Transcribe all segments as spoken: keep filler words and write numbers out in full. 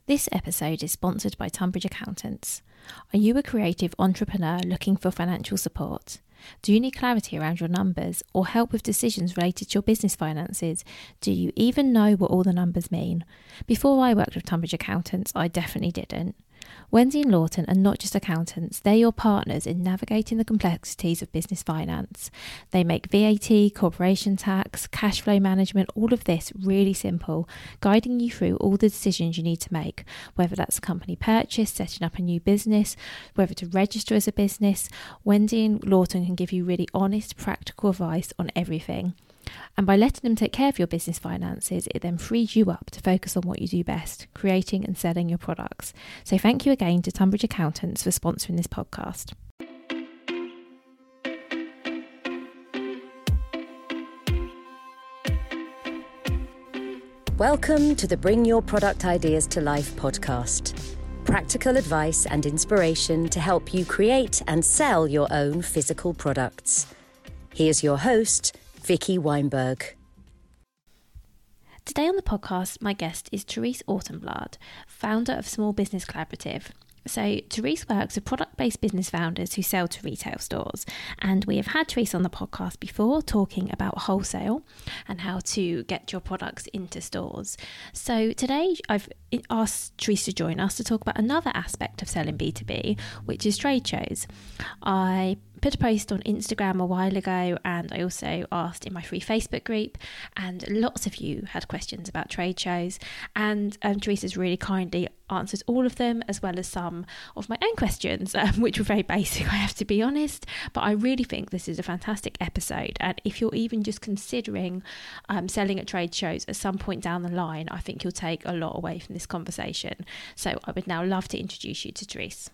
This episode is sponsored by Tunbridge Accountants. Are you a creative entrepreneur looking for financial support? Do you need clarity around your numbers or help with decisions related to your business finances? Do you even know what all the numbers mean? Before I worked with Tunbridge Accountants, I definitely didn't. Wendy and Lawton are not just accountants, they're your partners in navigating the complexities of business finance. They make V A T, corporation tax, cash flow management, all of this really simple, guiding you through all the decisions you need to make, whether that's a company purchase, setting up a new business, whether to register as a business. Wendy and Lawton can give you really honest, practical advice on everything. And by letting them take care of your business finances, it then frees you up to focus on what you do best, creating and selling your products. So thank you again to Tunbridge Accountants for sponsoring this podcast. Welcome to the Bring Your Product Ideas to Life podcast. Practical advice and inspiration to help you create and sell your own physical products. Here's your host, Vicky Weinberg. Today on the podcast, my guest is Therese Ortenblad, founder of Small Business Collaborative. So Therese works with product-based business founders who sell to retail stores, and we have had Therese on the podcast before talking about wholesale and how to get your products into stores. So today I've asked Therese to join us to talk about another aspect of selling B two B, which is trade shows. I put a post on Instagram a while ago, and I also asked in my free Facebook group, and lots of you had questions about trade shows, and um, Teresa's really kindly answered all of them, as well as some of my own questions, um, which were very basic, I have to be honest, but I really think this is a fantastic episode, and if you're even just considering um, selling at trade shows at some point down the line, I think you'll take a lot away from this conversation. So I would now love to introduce you to Therese.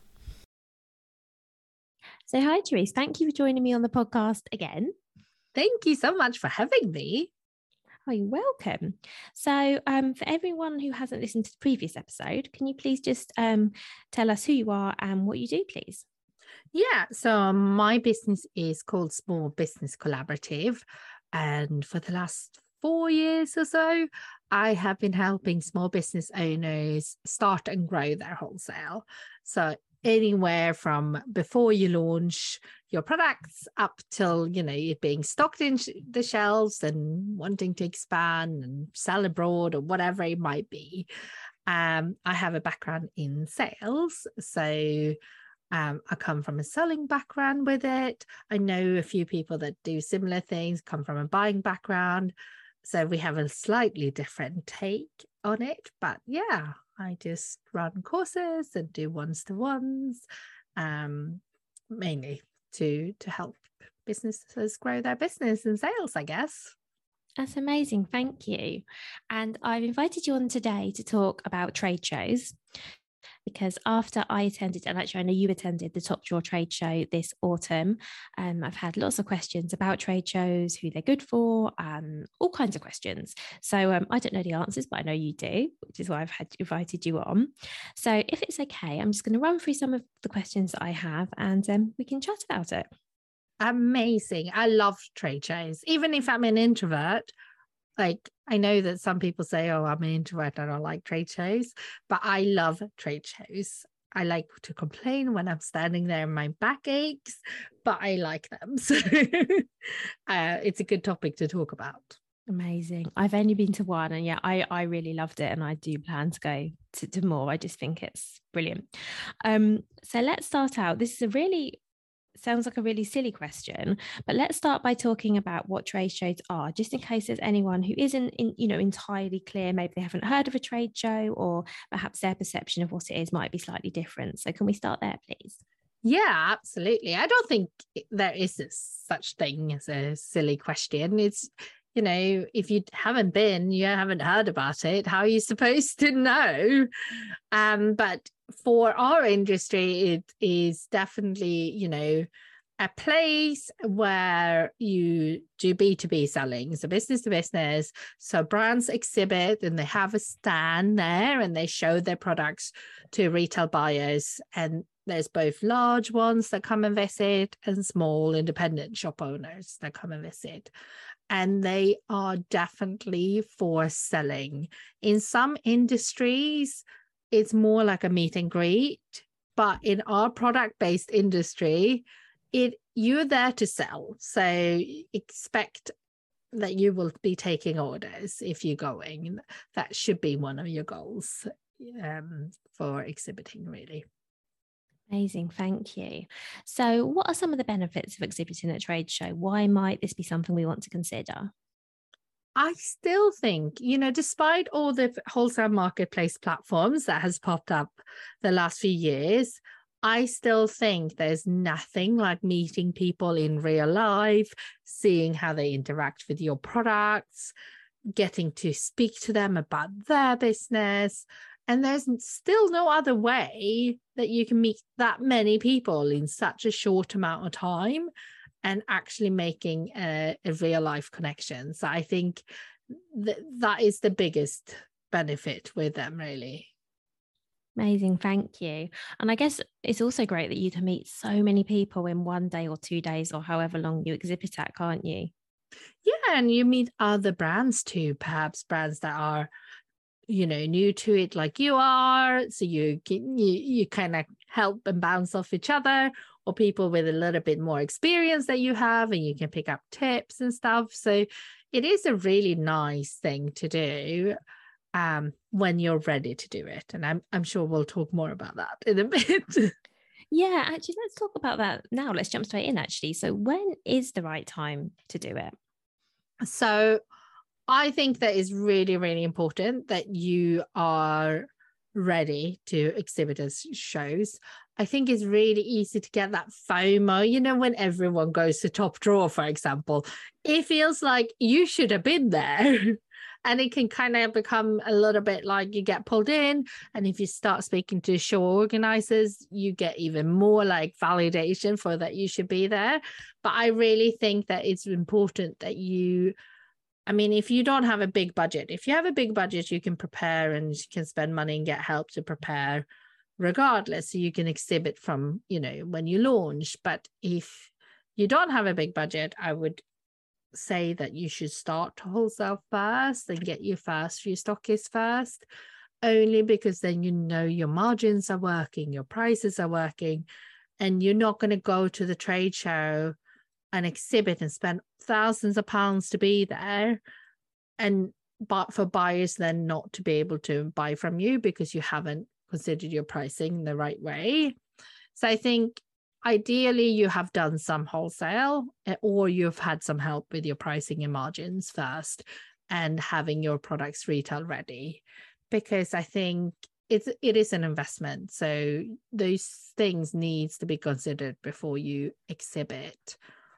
So hi, Therese. Thank you for joining me on the podcast again. Thank you so much for having me. Oh, you're welcome. So um, for everyone who hasn't listened to the previous episode, can you please just um, tell us who you are and what you do, please? Yeah, so my business is called Small Business Collaborative. And for the last four years or so, I have been helping small business owners start and grow their wholesale. So anywhere from before you launch your products up till, you know, it being stocked in sh- the shelves and wanting to expand and sell abroad or whatever it might be. Um, I have a background in sales, so um, I come from a selling background with it. I know a few people that do similar things, come from a buying background. So we have a slightly different take on it, but yeah, I just run courses and do ones-to-ones, um, mainly to to help businesses grow their business and sales, I guess. That's amazing. Thank you. And I've invited you on today to talk about trade shows, because after I attended, and actually I know you attended the Top Drawer trade show this autumn, um, I've had lots of questions about trade shows, who they're good for, um, all kinds of questions. So um, I don't know the answers, but I know you do, which is why I've had invited you on. So if it's okay, I'm just going to run through some of the questions that I have, and um, we can chat about it. Amazing. I love trade shows. Even if I'm an introvert, like, I know that some people say, oh, I'm an introvert, I don't like trade shows, but I love trade shows. I like to complain when I'm standing there and my back aches, but I like them. So uh, it's a good topic to talk about. Amazing. I've only been to one, and yeah, I, I really loved it, and I do plan to go to, to more. I just think it's brilliant. Um, so let's start out. This is a really sounds like a really silly question, but let's start by talking about what trade shows are, just in case there's anyone who isn't in, you know, entirely clear. Maybe they haven't heard of a trade show, or perhaps their perception of what it is might be slightly different. So can we start there, please? Yeah, absolutely. I don't think there is a such thing as a silly question. It's, you know, if you haven't been, you haven't heard about it, how are you supposed to know? Um, but for our industry, it is definitely, you know, a place where you do B two B selling, so business to business. So brands exhibit and they have a stand there and they show their products to retail buyers. And there's both large ones that come and visit and small independent shop owners that come and visit. And they are definitely for selling. In some industries, it's more like a meet and greet. But in our product-based industry, it you're there to sell. So expect that you will be taking orders if you're going. That should be one of your goals um, for exhibiting, really. Amazing, thank you. So what are some of the benefits of exhibiting at a trade show? Why might this be something we want to consider? I still think, you know, despite all the wholesale marketplace platforms that has popped up the last few years, I still think there's nothing like meeting people in real life, seeing how they interact with your products, getting to speak to them about their business. And there's still no other way that you can meet that many people in such a short amount of time and actually making a, a real life connection. So I think that that is the biggest benefit with them, really. Amazing, thank you. And I guess it's also great that you can meet so many people in one day or two days or however long you exhibit at, can't you? Yeah, and you meet other brands too, perhaps brands that are, you know, new to it like you are. So you can, you, you kind of help and bounce off each other, or people with a little bit more experience that you have, and you can pick up tips and stuff. So it is a really nice thing to do um, when you're ready to do it. And I'm, I'm sure we'll talk more about that in a bit. Yeah, actually, let's talk about that now. Let's jump straight in, actually. So when is the right time to do it? So I think that is really, really important that you are ready to exhibit as shows. I think it's really easy to get that FOMO, you know, when everyone goes to Top Drawer, for example, it feels like you should have been there. And it can kind of become a little bit like you get pulled in. And if you start speaking to show organizers, you get even more like validation for that you should be there. But I really think that it's important that you, I mean, if you don't have a big budget, if you have a big budget, you can prepare and you can spend money and get help to prepare regardless. So you can exhibit from, you know, when you launch. But if you don't have a big budget, I would say that you should start wholesale first and get your first few stockists first, only because then you know your margins are working, your prices are working, and you're not going to go to the trade show and exhibit and spend thousands of pounds to be there, and but for buyers then not to be able to buy from you because you haven't considered your pricing the right way. So I think ideally you have done some wholesale, or you've had some help with your pricing and margins first and having your products retail ready, because I think it's it is an investment. So those things needs to be considered before you exhibit.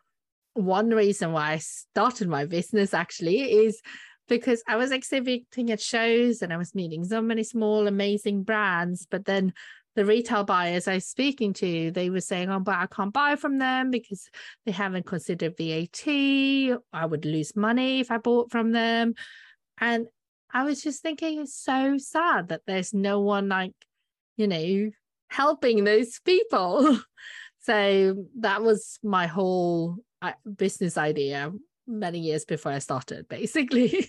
One reason why I started my business actually is because I was exhibiting at shows and I was meeting so many small, amazing brands. But then the retail buyers I was speaking to, they were saying, oh, but I can't buy from them because they haven't considered V A T. I would lose money if I bought from them. And I was just thinking, it's so sad that there's no one like, you know, helping those people. So that was my whole business idea many years before I started, basically.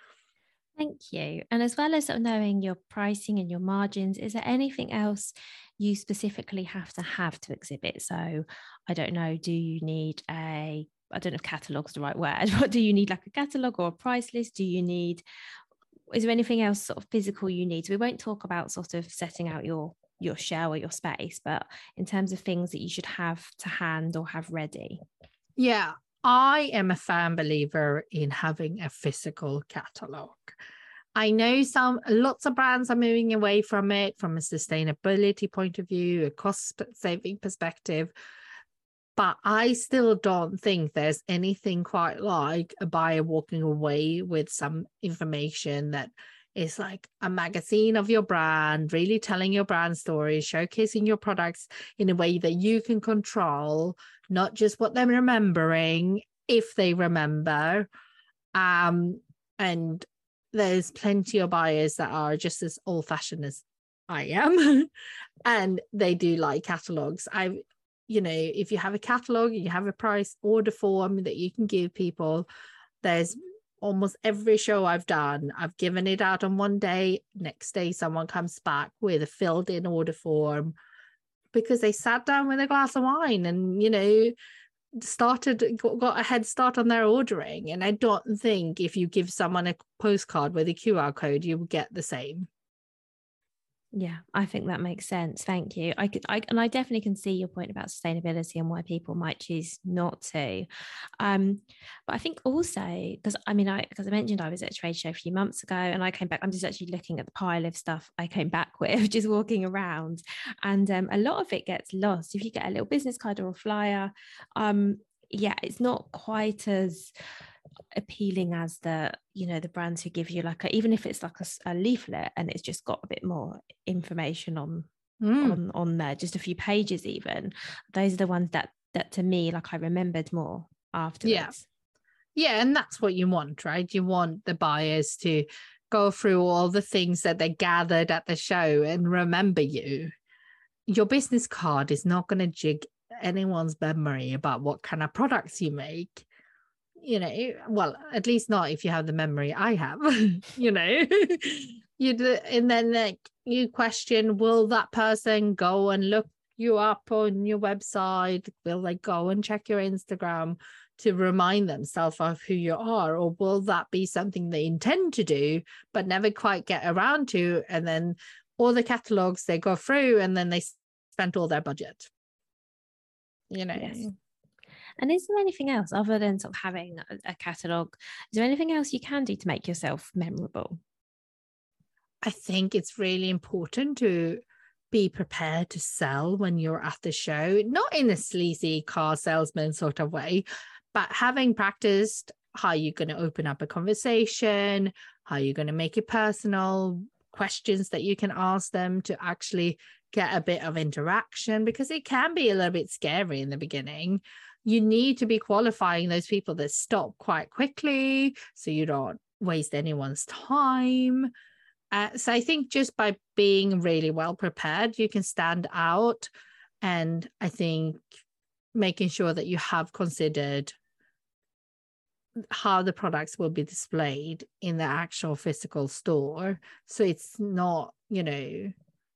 Thank you. And as well as knowing your pricing and your margins, is there anything else you specifically have to have to exhibit? So I don't know, do you need a, I don't know if catalog's the right word, but do you need like a catalog or a price list? Do you need, is there anything else sort of physical you need? So we won't talk about sort of setting out your your shell or your space, but in terms of things that you should have to hand or have ready. Yeah, I am a firm believer in having a physical catalog. I know some lots of brands are moving away from it from a sustainability point of view, a cost saving perspective, but I still don't think there's anything quite like a buyer walking away with some information that is like a magazine of your brand, really telling your brand story, showcasing your products in a way that you can control, not just what they're remembering, if they remember. Um, and there's plenty of buyers that are just as old-fashioned as I am, and they do like catalogs. I, you know, if you have a catalog, you have a price order form that you can give people. There's almost every show I've done, I've given it out on one day. Next day, someone comes back with a filled in order form because they sat down with a glass of wine and, you know, started, got a head start on their ordering. And I don't think if you give someone a postcard with a Q R code, you will get the same. Yeah, I think that makes sense. Thank you. I could, I, and I definitely can see your point about sustainability and why people might choose not to. Um, but I think also because I mean, I because I mentioned I was at a trade show a few months ago, and I came back. I'm just actually looking at the pile of stuff I came back with, just walking around, and um, a lot of it gets lost. If you get a little business card or a flyer, um, yeah, it's not quite as appealing as the, you know, the brands who give you like a, even if it's like a, a leaflet and it's just got a bit more information on mm. on on there, just a few pages even, those are the ones that that to me, like, I remembered more afterwards. Yeah, yeah, and that's what you want, right? You want the buyers to go through all the things that they gathered at the show and remember you. Your business card is not going to jig anyone's memory about what kind of products you make. You know, well, at least not if you have the memory I have, you know, you do, and then like you question, will that person go and look you up on your website? Will they go and check your Instagram to remind themselves of who you are? Or will that be something they intend to do, but never quite get around to? And then all the catalogs they go through and then they spent all their budget, you know. Yes. And is there anything else other than sort of having a, a catalogue? Is there anything else you can do to make yourself memorable? I think it's really important to be prepared to sell when you're at the show, not in a sleazy car salesman sort of way, but having practiced how you're going to open up a conversation, how you're going to make it personal, questions that you can ask them to actually get a bit of interaction, because it can be a little bit scary in the beginning. You need to be qualifying those people that stop quite quickly so you don't waste anyone's time. Uh, so I think just by being really well prepared, you can stand out. And I think making sure that you have considered how the products will be displayed in the actual physical store. So it's not, you know,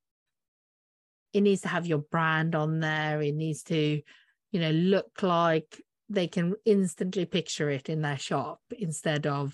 it needs to have your brand on there. It needs to, you know, look like they can instantly picture it in their shop instead of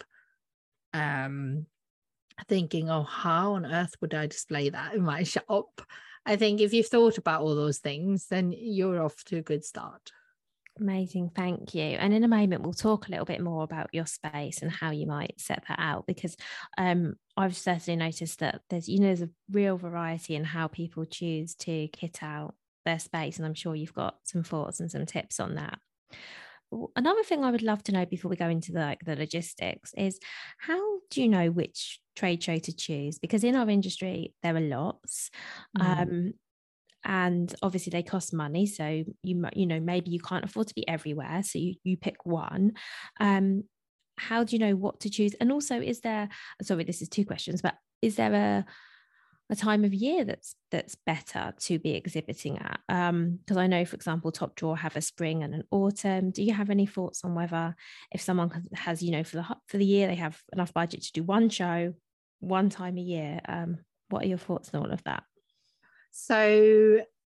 um, thinking, oh, how on earth would I display that in my shop? I think if you've thought about all those things, then you're off to a good start. Amazing, thank you. And in a moment, we'll talk a little bit more about your space and how you might set that out, because um, I've certainly noticed that there's, you know, there's a real variety in how people choose to kit out their space, and I'm sure you've got some thoughts and some tips on that. Another thing I would love to know before we go into the, like, the logistics is, how do you know which trade show to choose? Because in our industry there are lots, mm. um, and obviously they cost money, so you you know maybe you can't afford to be everywhere, so you, you pick one. Um, how do you know what to choose? And also, is there, sorry, this is two questions, but is there a a time of year that's that's better to be exhibiting at? Um, because I know, for example, Top Drawer have a spring and an autumn. Do you have any thoughts on whether, if someone has, you know, for the for the year they have enough budget to do one show one time a year? Um, what are your thoughts on all of that? So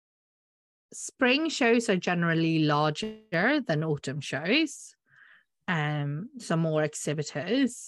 spring shows are generally larger than autumn shows, um, some more exhibitors.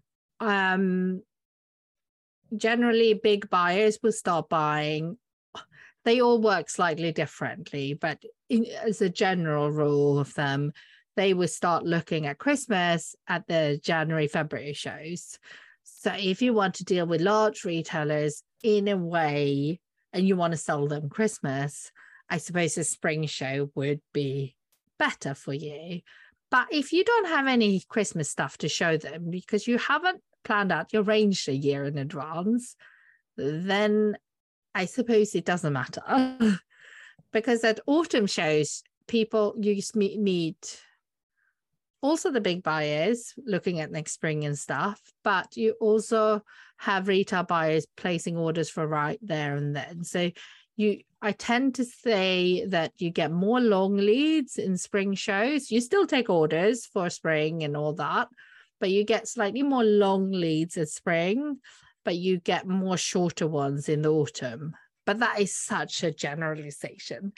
Um, generally big buyers will start buying. They all work slightly differently, but in, as a general rule of them, they will start looking at Christmas at the January, February shows. So if you want to deal with large retailers in a way and you want to sell them Christmas, I suppose a spring show would be better for you. But if you don't have any Christmas stuff to show them because you haven't planned out your range a year in advance, then I suppose it doesn't matter. Because at autumn shows, people, you meet, meet also the big buyers looking at next spring and stuff, but you also have retail buyers placing orders for right there and then. So you, I tend to say that you get more long leads in spring shows. You still take orders for spring and all that, but you get slightly more long leads in spring, but you get more shorter ones in the autumn. But that is such a generalization.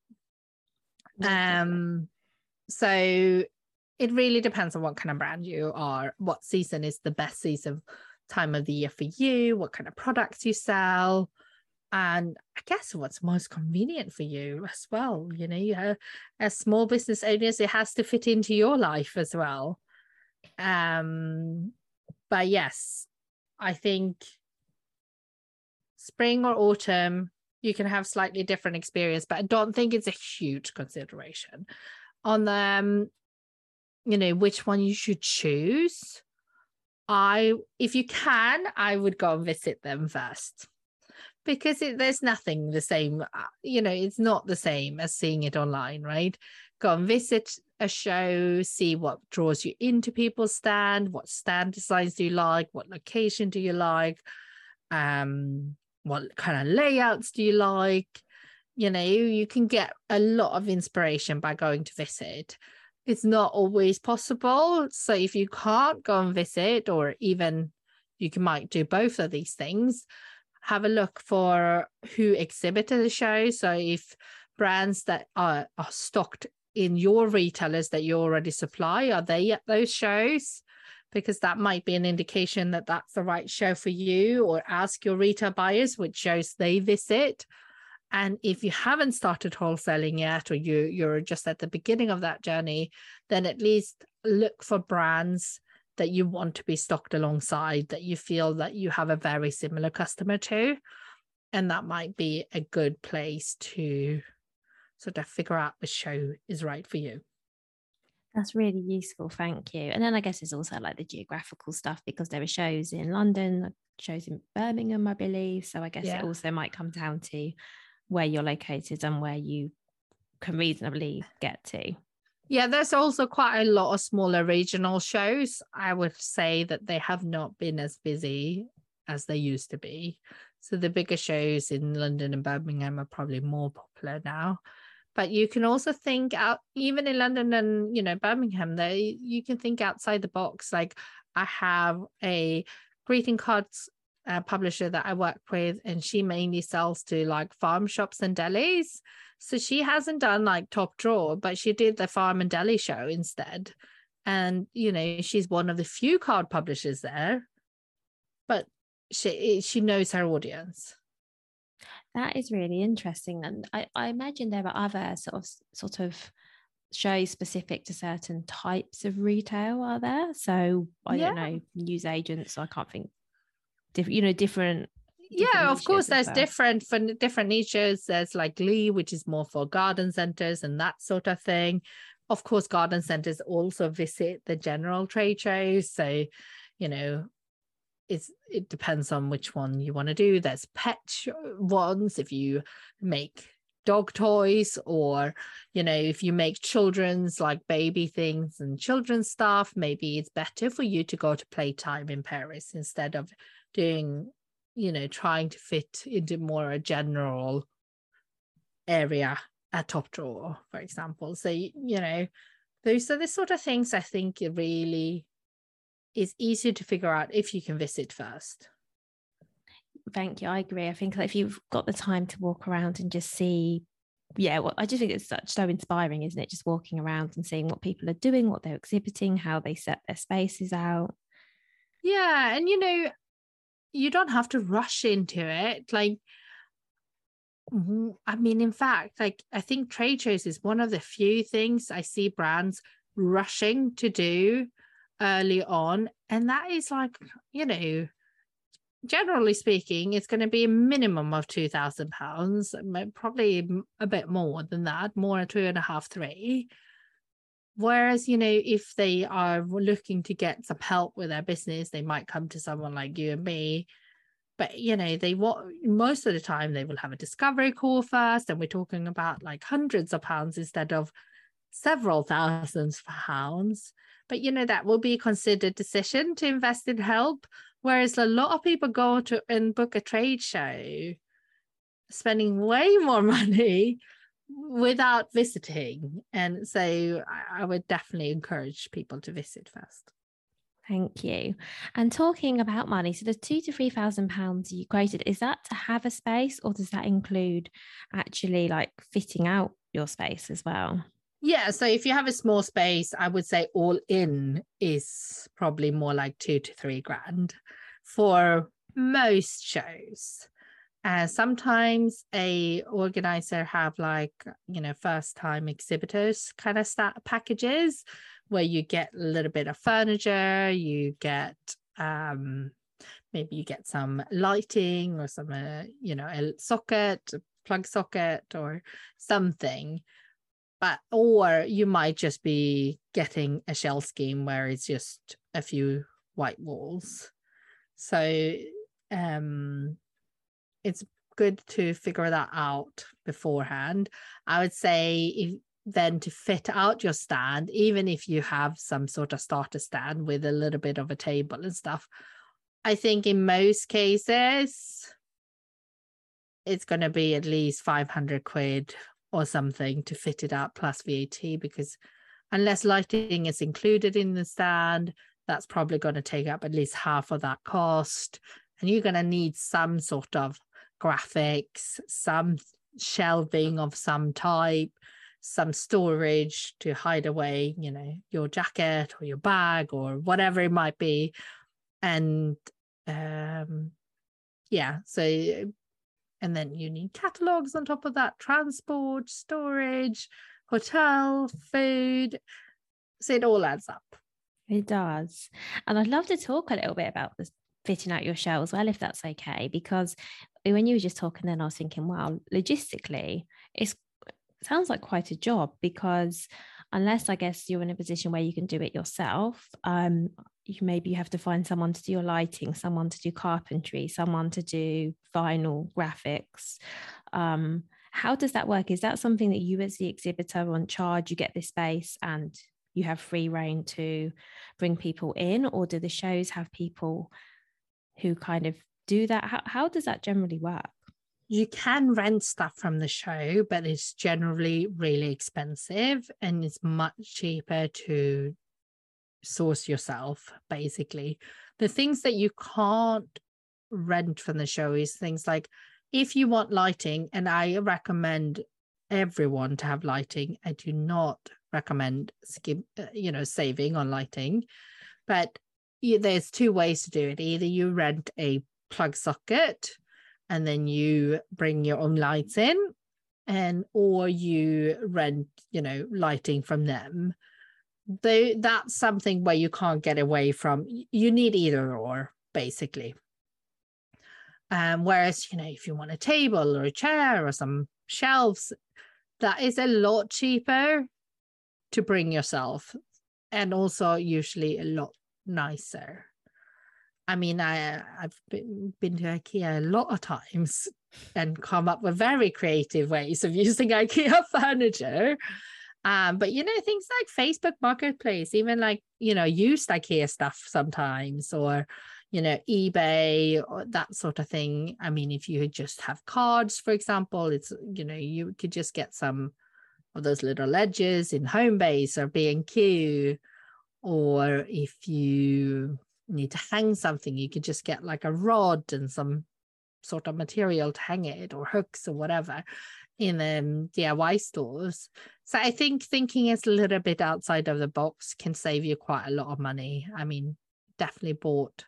Um, so it really depends on what kind of brand you are, what season is the best season time of the year for you, what kind of products you sell, and I guess what's most convenient for you as well. You know, you have, as small business owners, it has to fit into your life as well. Um, but yes, I think spring or autumn, you can have slightly different experience, but I don't think it's a huge consideration on them. You know, which one you should choose. I, if you can, I would go and visit them first, because it, there's nothing the same. You know, it's not the same as seeing it online, right? Go and visit a show, see what draws you into people's stand, what stand designs do you like, what location do you like, um, what kind of layouts do you like. You know, you can get a lot of inspiration by going to visit. It's not always possible. So if you can't go and visit, or even you can, might do both of these things, have a look for who exhibited the show. So if brands that are, are stocked in your retailers that you already supply, are they at those shows? Because that might be an indication that that's the right show for you. Or ask your retail buyers which shows they visit. And if you haven't started wholesaling yet, or you, you're just at the beginning of that journey, then at least look for brands that you want to be stocked alongside, that you feel that you have a very similar customer to. And that might be a good place to sort of figure out which show is right for you. That's really useful. Thank you. And then I guess it's also like the geographical stuff, because there are shows in London, shows in Birmingham, I believe. So I guess yeah. It also might come down to where you're located and where you can reasonably get to. Yeah, there's also quite a lot of smaller regional shows. I would say that they have not been as busy as they used to be. So the bigger shows in London and Birmingham are probably more popular now. But you can also think out, even in London and, you know, Birmingham, they, you can think outside the box. Like, I have a greeting cards uh, publisher that I work with, and she mainly sells to like farm shops and delis. So she hasn't done like Top Drawer, but she did the farm and deli show instead. And, you know, she's one of the few card publishers there, but she she knows her audience. That is really interesting. And I, I imagine there are other sort of sort of shows specific to certain types of retail, are there? So I yeah. don't know, news agents, I can't think, different, you know, different. different yeah, of course, there's well. different for different niches. There's like Lee, which is more for garden centers and that sort of thing. Of course, garden centers also visit the general trade shows. So, you know, It's, it depends on which one you want to do. There's pet ones if you make dog toys, or, you know, if you make children's like baby things and children's stuff, maybe it's better for you to go to Playtime in Paris instead of doing, you know, trying to fit into more a general area at Top Drawer, for example. So, you know, those are the sort of things I think it really is easier to figure out if you can visit first. Thank you. I agree. I think if you've got the time to walk around and just see, yeah, well, I just think it's such so inspiring, isn't it? Just walking around and seeing what people are doing, what they're exhibiting, how they set their spaces out. Yeah, and you know, you don't have to rush into it. Like, I mean, in fact, like I think trade shows is one of the few things I see brands rushing to do early on, and that is like, you know, generally speaking, it's going to be a minimum of two thousand pounds, probably a bit more than that, more two and a half, three. Whereas, you know, if they are looking to get some help with their business, they might come to someone like you and me. But, you know, they want, most of the time they will have a discovery call first, and we're talking about like hundreds of pounds instead of several thousands of pounds. But, you know, that will be a considered decision to invest in help. Whereas a lot of people go to and book a trade show, spending way more money without visiting. And so I, I would definitely encourage people to visit first. Thank you. And talking about money, so the two to three thousand pounds you quoted, is that to have a space, or does that include actually like fitting out your space as well? Yeah, so if you have a small space, I would say all in is probably more like two to three grand for most shows. Uh, sometimes a organizer have like, you know, first time exhibitors kind of start packages where you get a little bit of furniture, you get um maybe you get some lighting or some uh, you know, a socket, a plug socket or something. But or you might just be getting a shell scheme where it's just a few white walls. So um it's good to figure that out beforehand. I would say if then to fit out your stand, even if you have some sort of starter stand with a little bit of a table and stuff, I think in most cases it's going to be at least five hundred quid or something to fit it out plus V A T, because unless lighting is included in the stand, that's probably going to take up at least half of that cost. And you're going to need some sort of graphics, some shelving of some type, some storage to hide away, you know, your jacket or your bag or whatever it might be. And um, yeah, so, and then you need catalogs on top of that, transport, storage, hotel, food. So it all adds up. It does. And I'd love to talk a little bit about this fitting out your show as well, if that's okay, because when you were just talking then I was thinking, wow, logistically it's, it sounds like quite a job, because unless I guess you're in a position where you can do it yourself, um, you maybe you have to find someone to do your lighting, someone to do carpentry, someone to do vinyl graphics. Um, how does that work? Is that something that you as the exhibitor are on charge, you get this space and you have free reign to bring people in, or do the shows have people who kind of do that? How, how does that generally work? You can rent stuff from the show, but it's generally really expensive and it's much cheaper to source yourself, basically. The things that you can't rent from the show is things like, if you want lighting, and I recommend everyone to have lighting, I do not recommend skip, you know, saving on lighting, but there's two ways to do it. Either you rent a plug socket and then you bring your own lights in, and or you rent, you know, lighting from them. They, that's something where you can't get away from. You need either or, basically. Um, whereas, you know, if you want a table or a chair or some shelves, that is a lot cheaper to bring yourself, and also usually a lot nicer. I mean, I, I've been, been to IKEA a lot of times and come up with very creative ways of using IKEA furniture. Um, but, you know, things like Facebook Marketplace, even like, you know, used IKEA stuff sometimes, or, you know, eBay or that sort of thing. I mean, if you just have cards, for example, it's, you know, you could just get some of those little ledges in Homebase or B and Q. Or if you need to hang something, you could just get like a rod and some sort of material to hang it, or hooks or whatever, in um, D I Y stores. So I think thinking is a little bit outside of the box can save you quite a lot of money. I mean, definitely bought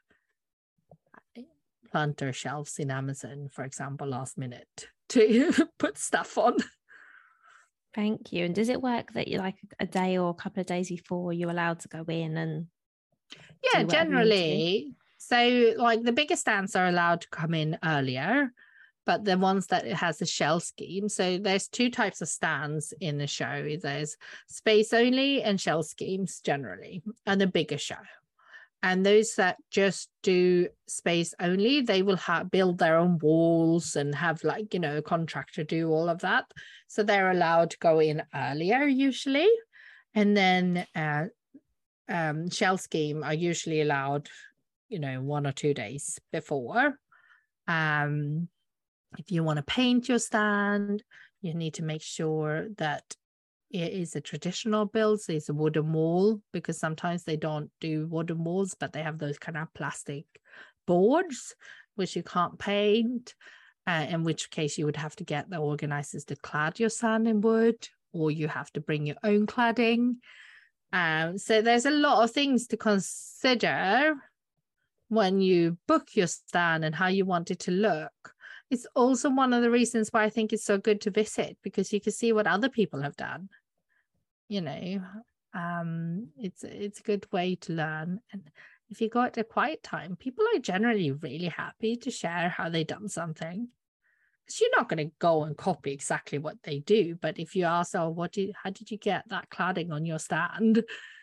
planter shelves in Amazon, for example, last minute to put stuff on. Thank you. And does it work that you like a day or a couple of days before you're allowed to go in and yeah, generally. So like the bigger stands are allowed to come in earlier, but the ones that it has a shell scheme. So there's two types of stands in the show. There's space only and shell schemes generally, and the bigger show. And those that just do space only, they will have build their own walls and have, like, you know, a contractor do all of that. So they're allowed to go in earlier usually. And then uh, um, shell scheme are usually allowed, you know, one or two days before. Um, if you want to paint your stand, you need to make sure that it is a traditional build, so it's a wooden wall, because sometimes they don't do wooden walls, but they have those kind of plastic boards which you can't paint, uh, in which case you would have to get the organizers to clad your stand in wood, or you have to bring your own cladding. Um, so there's a lot of things to consider when you book your stand and how you want it to look. It's also one of the reasons why I think it's so good to visit, because you can see what other people have done. You know, um, it's it's a good way to learn. And if you go at a quiet time, people are generally really happy to share how they done something. Because you're not going to go and copy exactly what they do. But if you ask, oh, what did, how did you get that cladding on your stand?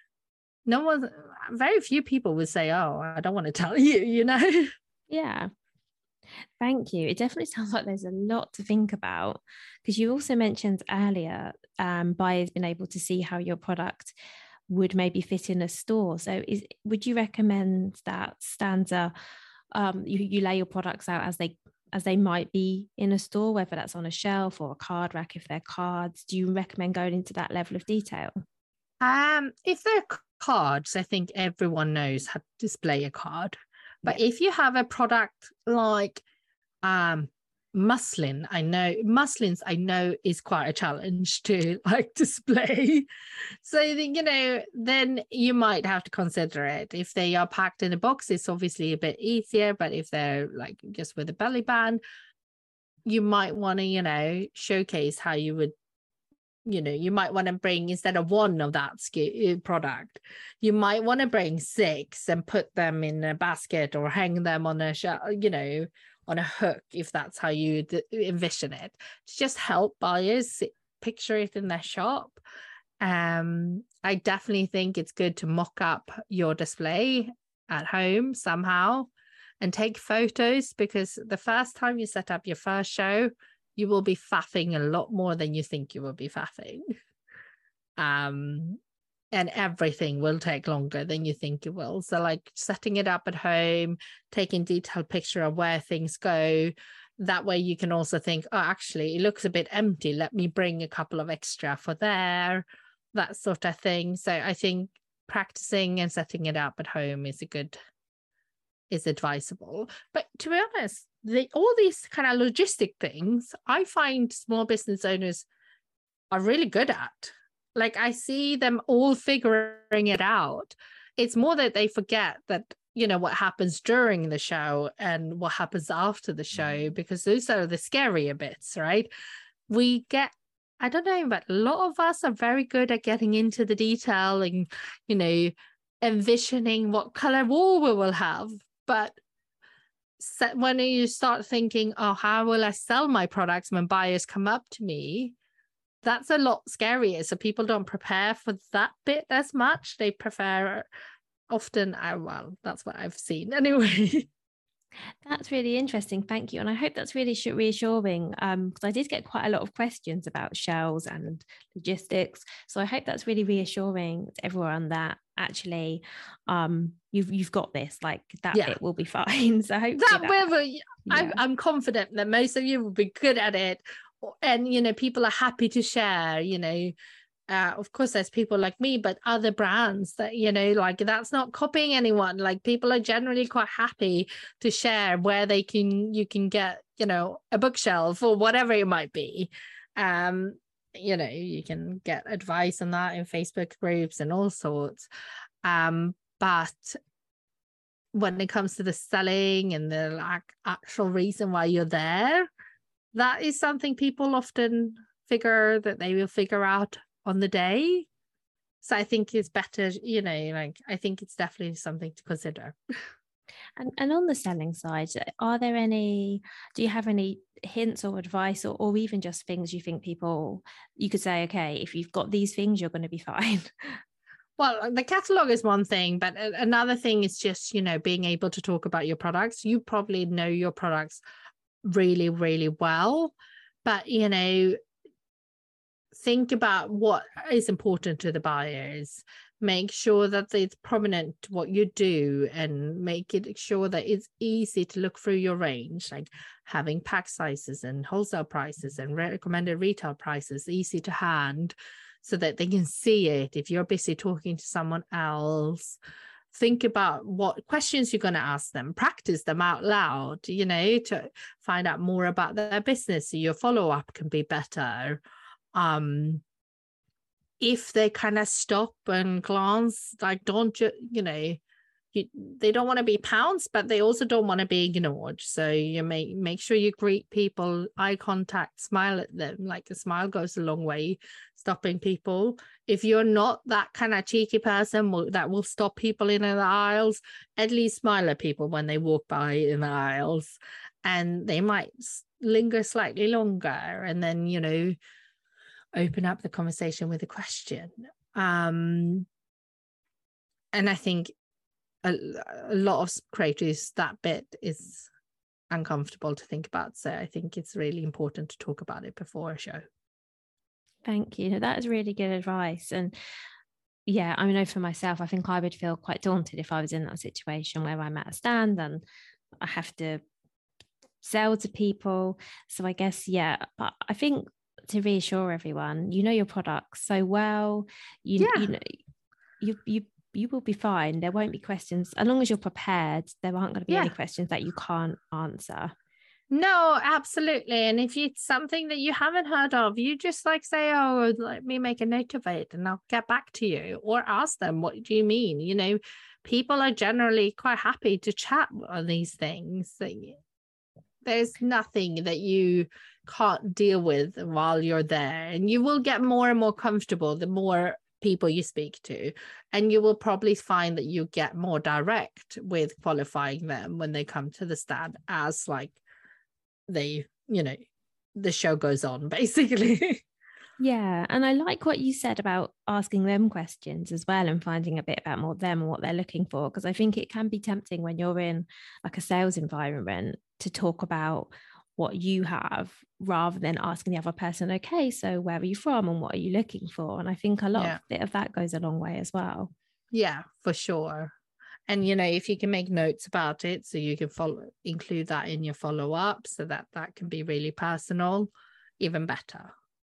No one, very few people would say, oh, I don't want to tell you, you know? Yeah. Thank you. It definitely sounds like there's a lot to think about, because you also mentioned earlier um, buyers being able to see how your product would maybe fit in a store. So is would you recommend that stands are um, you, you lay your products out as they as they might be in a store, whether that's on a shelf or a card rack if they're cards? Do you recommend going into that level of detail? Um, if they're cards, I think everyone knows how to display a card. But yeah. If you have a product like um, muslin, I know muslins, I know is quite a challenge to like display. So, you know, then you might have to consider it. If they are packed in a box, it's obviously a bit easier. But if they're like just with a belly band, you might want to, you know, showcase how you would, you know, you might want to bring, instead of one of that product, you might want to bring six and put them in a basket or hang them on a, you know, on a hook, if that's how you d- envision it, to just help buyers picture it in their shop. Um, I definitely think it's good to mock up your display at home somehow and take photos, because the first time you set up your first show, you will be faffing a lot more than you think you will be faffing. Um, and everything will take longer than you think it will. So like setting it up at home, taking detailed picture of where things go. That way you can also think, oh, actually, it looks a bit empty. Let me bring a couple of extra for there, that sort of thing. So I think practicing and setting it up at home is a good, is advisable. But to be honest, the, all these kind of logistic things, I find small business owners are really good at. Like I see them all figuring it out. It's more that they forget that, you know, what happens during the show and what happens after the show, because those are the scarier bits, right? We get, I don't know, but a lot of us are very good at getting into the detail and, you know, envisioning what color wall we will have. But when you start thinking, oh, how will I sell my products when buyers come up to me? That's a lot scarier. So people don't prepare for that bit as much. They prefer often, uh, well, that's what I've seen anyway. That's really interesting. Thank you. And I hope that's really reassuring, um, because I did get quite a lot of questions about shells and logistics. So I hope that's really reassuring to everyone that actually um, you've you've got this, like that yeah. bit will be fine. So hopefully that, that will, yeah. I'm, I'm confident that most of you will be good at it. And, you know, people are happy to share, you know, uh, of course, there's people like me, but other brands that, you know, like that's not copying anyone. Like people are generally quite happy to share where they can, you can get, you know, a bookshelf or whatever it might be. Um, you know, you can get advice on that in Facebook groups and all sorts. Um, but when it comes to the selling and the like actual reason why you're there, that is something people often figure that they will figure out on the day. So I think it's better, you know, like I think it's definitely something to consider. And and on the selling side, are there any, do you have any hints or advice, or, or even just things you think people, you could say, okay, if you've got these things, you're going to be fine? Well, the catalog is one thing, but another thing is just, you know, being able to talk about your products. You probably know your products really, really well, but, you know, think about what is important to the buyers. Make sure that it's prominent what you do, and make it sure that it's easy to look through your range, like having pack sizes and wholesale prices and recommended retail prices easy to hand, so that they can see it. If you're busy talking to someone else, think about what questions you're going to ask them, practice them out loud, you know, to find out more about their business so your follow-up can be better. Um, if they kind of stop and glance, like, don't ju- you know, you, they don't want to be pounced, but they also don't want to be ignored. So you make make sure you greet people, eye contact, smile at them. Like, a smile goes a long way, stopping people. If you're not that kind of cheeky person that will stop people in the aisles, at least smile at people when they walk by in the aisles, and they might linger slightly longer, and then, you know, open up the conversation with a question. Um, and I think a, a lot of creators, that bit is uncomfortable to think about. So I think it's really important to talk about it before a show. Thank you. That is really good advice. And yeah, I know for myself, I think I would feel quite daunted if I was in that situation where I'm at a stand and I have to sell to people. So I guess, yeah, but I think to reassure everyone, you know your products so well, you, yeah. you know, you, you, you will be fine. There won't be questions. As long as you're prepared, there aren't going to be yeah. any questions that you can't answer. No, absolutely. And if it's something that you haven't heard of, you just like say, oh, let me make a note of it and I'll get back to you, or ask them, what do you mean? You know, people are generally quite happy to chat on these things. There's nothing that you can't deal with while you're there, and you will get more and more comfortable the more people you speak to, and you will probably find that you get more direct with qualifying them when they come to the stand, as like they, you know, the show goes on, basically. Yeah, and I like what you said about asking them questions as well and finding a bit about more them and what they're looking for, because I think it can be tempting when you're in like a sales environment to talk about what you have rather than asking the other person, okay, so where are you from and what are you looking for? And I think a lot yeah. of, bit of that goes a long way as well. Yeah, for sure. And, you know, if you can make notes about it, so you can follow, include that in your follow-up, so that that can be really personal, even better.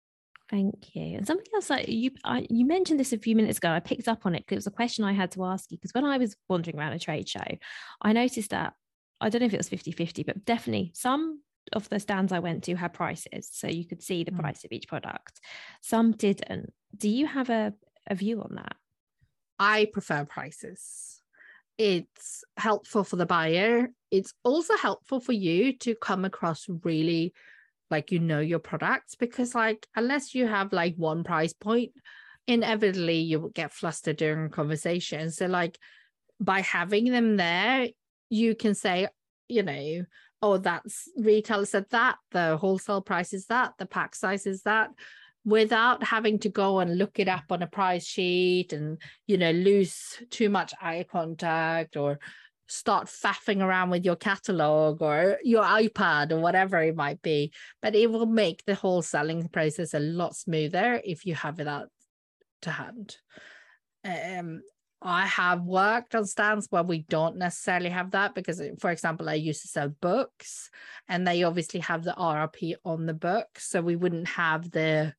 Thank you. And something else, like you, I, you mentioned this a few minutes ago. I picked up on it because it was a question I had to ask you. Because when I was wandering around a trade show, I noticed that, I don't know if it was fifty-fifty, but definitely some of the stands I went to had prices, so you could see the mm. price of each product. Some didn't. Do you have a, a view on that? I prefer prices. It's helpful for the buyer. It's also helpful for you to come across really like, you know, your products, because like, unless you have like one price point, inevitably you will get flustered during conversations. So like, by having them there, you can say, you know, oh, that's retail said that, the wholesale price is that, the pack size is that, without having to go and look it up on a price sheet and, you know, lose too much eye contact or start faffing around with your catalog or your iPad or whatever it might be. But it will make the whole selling process a lot smoother if you have it out to hand. Um, I have worked on stands where we don't necessarily have that, because, for example, I used to sell books and they obviously have the R R P on the book, so we wouldn't have the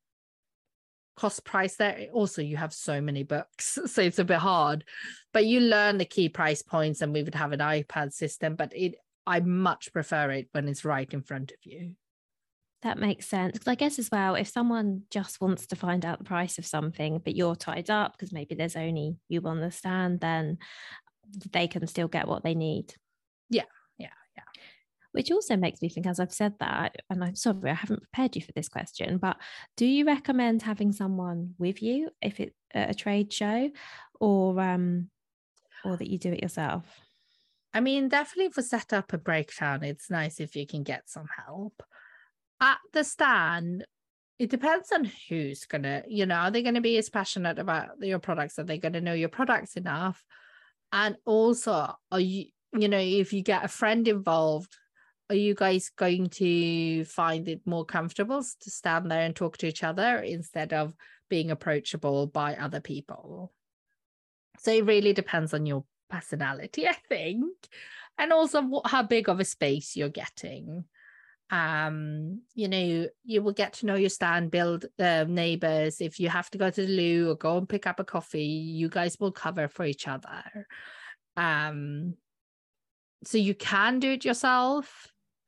cost price there. Also, you have so many books, so it's a bit hard, but you learn the key price points, and we would have an iPad system, but it I much prefer it when it's right in front of you. That makes sense, because I guess as well, if someone just wants to find out the price of something but you're tied up because maybe there's only you on the stand, then they can still get what they need. Yeah, yeah, yeah. Which also makes me think, as I've said that, and I'm sorry, I haven't prepared you for this question, but do you recommend having someone with you if it's at a trade show, or um, or that you do it yourself? I mean, definitely for setup and breakdown, it's nice if you can get some help. At the stand, it depends on who's gonna, you know, are they going to be as passionate about your products? Are they going to know your products enough? And also, are you, you know, if you get a friend involved, are you guys going to find it more comfortable to stand there and talk to each other instead of being approachable by other people? So it really depends on your personality, I think. And also what, how big of a space you're getting. Um, you know, you will get to know your stand, build uh, neighbors. If you have to go to the loo or go and pick up a coffee, you guys will cover for each other. Um, so you can do it yourself.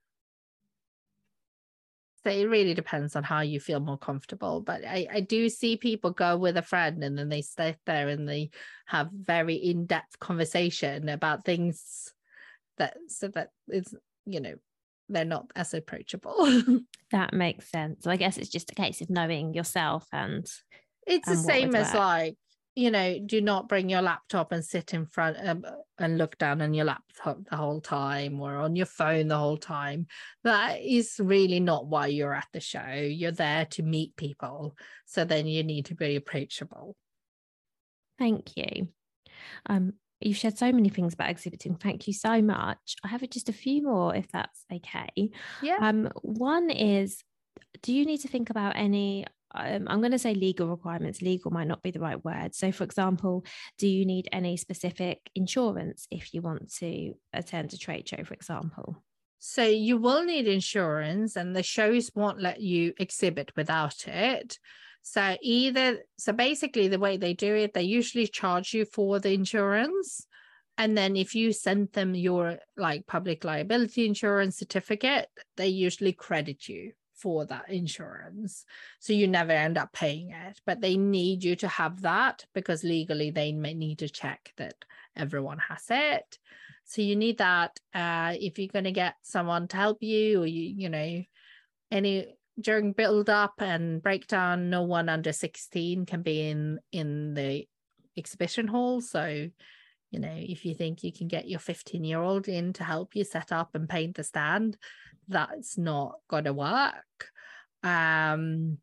So it really depends on how you feel more comfortable. But I, I do see people go with a friend and then they sit there and they have very in-depth conversation about things that so that it's, you know, they're not as approachable. That makes sense. I guess it's just a case of knowing yourself, and it's and the same as work. like, you know, do not bring your laptop and sit in front um, and look down on your laptop the whole time or on your phone the whole time. That is really not why you're at the show. You're there to meet people. So then you need to be approachable. Thank you. Um, you've shared so many things about exhibiting. Thank you so much. I have just a few more, if that's okay. Yeah. Um, one is, do you need to think about any Um, I'm going to say legal requirements. Legal might not be the right word. So, for example, do you need any specific insurance if you want to attend a trade show, for example? So you will need insurance, and the shows won't let you exhibit without it. So either, so basically the way they do it, they usually charge you for the insurance. And then if you send them your like public liability insurance certificate, they usually credit you for that insurance. So you never end up paying it, but they need you to have that because legally they may need to check that everyone has it. So you need that. Uh, if you're going to get someone to help you, or you, you know, any during build up and breakdown, no one under sixteen can be in in the exhibition hall. So, you know, if you think you can get your fifteen year old in to help you set up and paint the stand, that's not going to work. Um,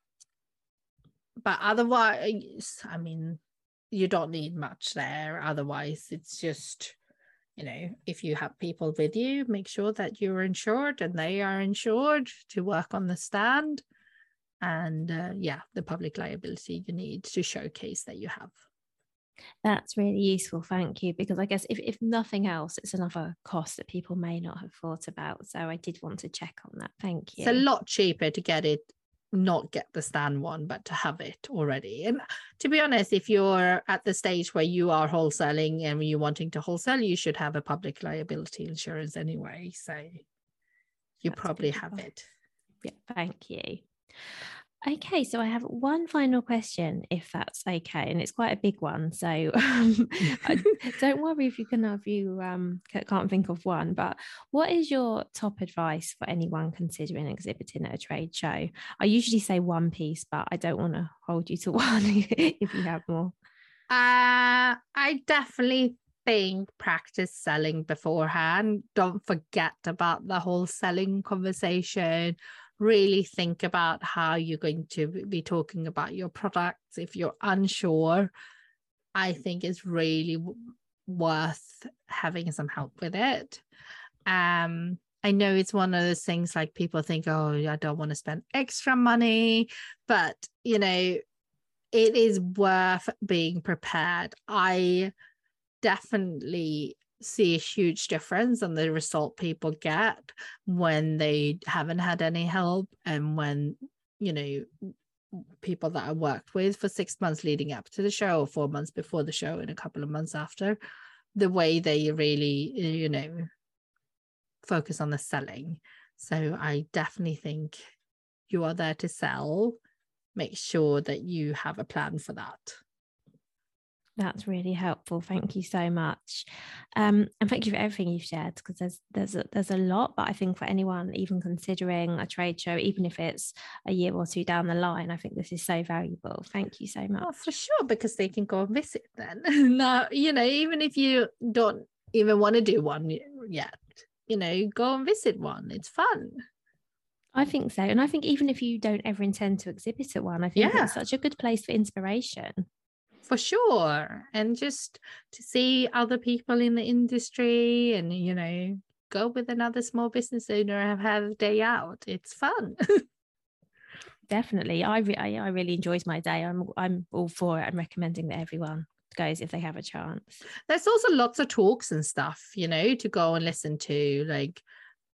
but otherwise, I mean, you don't need much there. Otherwise, it's just, you know, if you have people with you, make sure that you're insured and they are insured to work on the stand. And uh, yeah, the public liability you need to showcase that you have. That's really useful. Thank you. Because I guess if, if nothing else, it's another cost that people may not have thought about. So I did want to check on that. Thank you. It's a lot cheaper to get it, not get the stand one, but to have it already. And to be honest, if you're at the stage where you are wholesaling and you're wanting to wholesale, you should have a public liability insurance anyway. So you That's probably beautiful. have it. Yeah, thank you. Okay, so I have one final question, if that's okay, and it's quite a big one. So um, don't worry if you can, if you um, can't think of one. But what is your top advice for anyone considering exhibiting at a trade show? I usually say one piece, but I don't want to hold you to one if you have more. Uh, I definitely think practice selling beforehand. Don't forget about the whole selling conversation. Really think about how you're going to be talking about your products. If you're unsure, I think it's really w- worth having some help with it. Um, I know it's one of those things like people think, oh, I don't want to spend extra money, but you know, it is worth being prepared. I definitely see a huge difference on the result people get when they haven't had any help, and when, you know, people that I worked with for six months leading up to the show, or four months before the show and a couple of months after, the way they really, you know, focus on the selling. So I definitely think you are there to sell. Make sure that you have a plan for that. That's really helpful. Thank you so much. Um, and thank you for everything you've shared, because there's there's a, there's a lot, but I think for anyone even considering a trade show, even if it's a year or two down the line, I think this is so valuable. Thank you so much. Oh, for sure, because they can go and visit then. Now, you know, even if you don't even want to do one yet, you know, go and visit one. It's fun. I think so. And I think even if you don't ever intend to exhibit at one, I think Yeah. it's such a good place for inspiration. For sure. And just to see other people in the industry and, you know, go with another small business owner and have a day out. It's fun. Definitely. I, re- I I really enjoyed my day. I'm I'm all for it and recommending that everyone goes if they have a chance. There's also lots of talks and stuff, you know, to go and listen to, like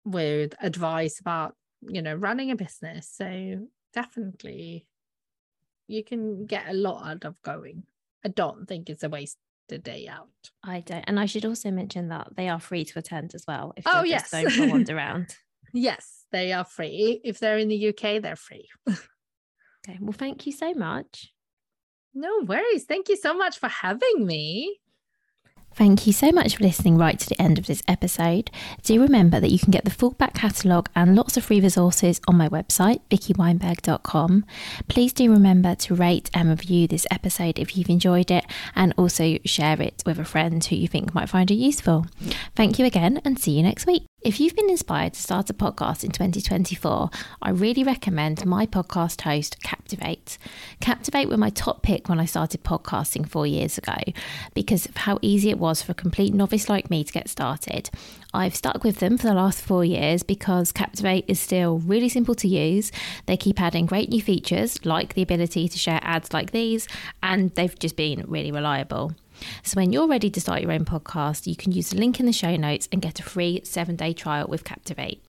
with advice about, you know, running a business. So definitely you can get a lot out of going. I don't think it's a waste a day out. I don't. And I should also mention that they are free to attend as well if oh you're yes just going for wander around. Yes, they are free. If they're in the U K, they're free. Okay, well, thank you so much. No worries. Thank you so much for having me. Thank you so much for listening right to the end of this episode. Do remember that you can get the full back catalogue and lots of free resources on my website, vicky weinberg dot com. Please do remember to rate and review this episode if you've enjoyed it, and also share it with a friend who you think might find it useful. Thank you again, and see you next week. If you've been inspired to start a podcast in twenty twenty-four, I really recommend my podcast host, Captivate. Captivate were my top pick when I started podcasting four years ago because of how easy it was for a complete novice like me to get started. I've stuck with them for the last four years because Captivate is still really simple to use. They keep adding great new features like the ability to share ads like these, and they've just been really reliable. So when you're ready to start your own podcast, you can use the link in the show notes and get a free seven-day trial with Captivate.